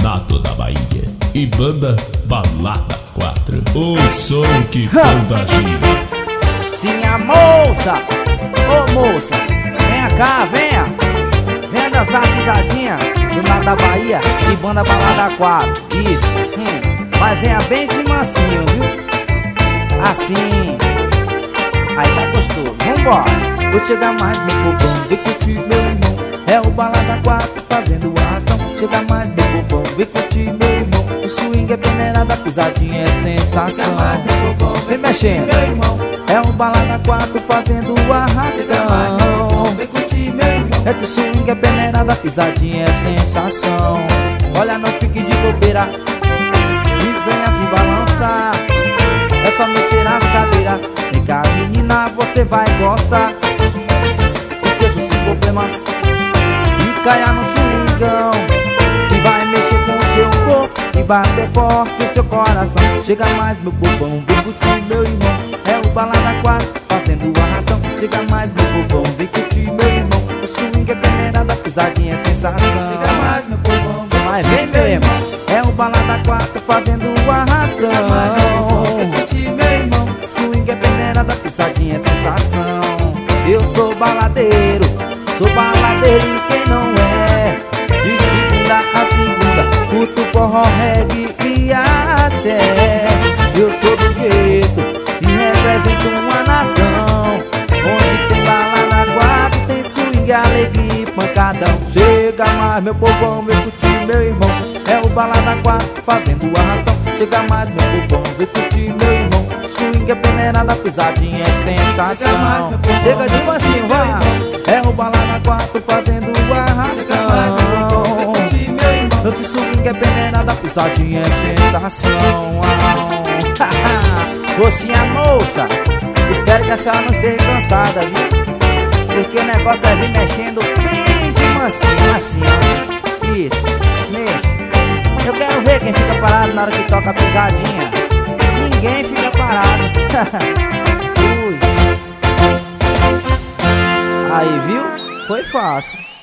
Renato da Bahia e banda Balada 4, o som que contagia. Sim, a moça, ô moça, venha cá, venha. Venha dançar a pisadinha do Renato da Bahia e banda Balada 4. Isso, mas venha bem de mansinho, viu? Assim, aí tá gostoso, vambora. Vou chegar mais meu bobão, vem curtir meu irmão. É o Balada 4 fazendo o arrastão. Chega mais meu bobão, vem curtir meu irmão. O swing é peneirada, pisadinha é sensação. Chega mais meu bobão, vem mexendo meu irmão. É o Balada 4 fazendo o arrastão. Chega mais meu bobão, vem curtir meu irmão. É que o swing é peneirada, pisadinha é sensação. Olha, não fique de bobeira e venha se balançar. É só mexer as cadeiras. Vem cá menina, você vai gostar. Esqueça os seus problemas e caia no swingão, que vai mexer com o seu corpo e bater forte o seu coração. Chega mais meu bobão, vem curtir meu irmão. É o Balada 4 fazendo o arrastão. Chega mais meu bobão, vem curtir meu irmão. O swing é peneirada, pisadinha é sensação. Chega mais meu bobão, mas vem meu irmão. É o Balada 4 fazendo o arrastão. Chega mais meu bobão, vem curtir meu irmão. O swing é peneirada, pisadinha é sensação. Eu sou baladeiro e quem não é. De segunda a segunda, curto forró, reggae e axé. Eu sou do gueto e represento uma nação. Onde tem Balada 4, tem swing, alegria e pancadão. Chega mais meu povão, vem curtir meu irmão. É o Balada 4 fazendo o arrastão. Chega mais meu povão, vem curtir meu irmão. Swing é peneirada, pisadinha é sensação. Chega de mansinho, vai. É o Balada 4 fazendo o arrastão. Esse swing é peneirada, pisadinha é sensação. Você a moça, espero que a senhora não esteja cansada, viu? Porque o negócio é vir mexendo bem de mansinho, assim, ó. Isso, mexe. Eu quero ver quem fica parado na hora que toca a pisadinha. Ninguém fica parado. Ui. Aí, viu? Foi fácil.